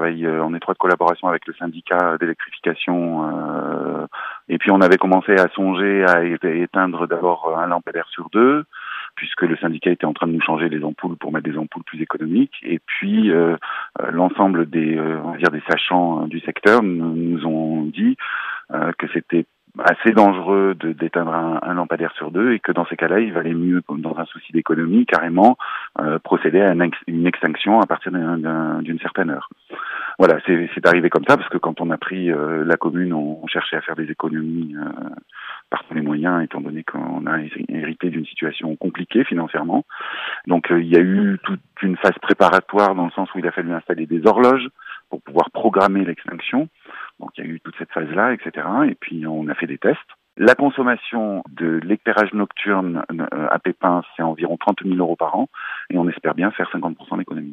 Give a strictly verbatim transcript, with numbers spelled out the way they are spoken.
travaille en étroite collaboration avec le syndicat d'électrification. Euh, et puis on avait commencé à songer à éteindre d'abord un lampadaire sur deux, puisque le syndicat était en train de nous changer les ampoules pour mettre des ampoules plus économiques. Et puis euh, l'ensemble des, euh, on va dire des sachants du secteur nous, nous ont dit euh, que c'était assez dangereux de, d'éteindre un, un lampadaire sur deux et que dans ces cas-là, il valait mieux, dans un souci d'économie, carrément euh, procéder à une, une extinction à partir d'un, d'un, d'une certaine heure. Voilà, c'est, c'est arrivé comme ça parce que quand on a pris euh, la commune, on, on cherchait à faire des économies euh, par tous les moyens, étant donné qu'on a hérité d'une situation compliquée financièrement. Donc euh, il y a eu toute une phase préparatoire dans le sens où il a fallu installer des horloges pour pouvoir programmer l'extinction. Donc il y a eu toute cette phase-là, et cetera. Et puis on a fait des tests. La consommation de l'éclairage nocturne à Pépins, c'est environ trente mille euros par an, et on espère bien faire cinquante pour cent d'économie.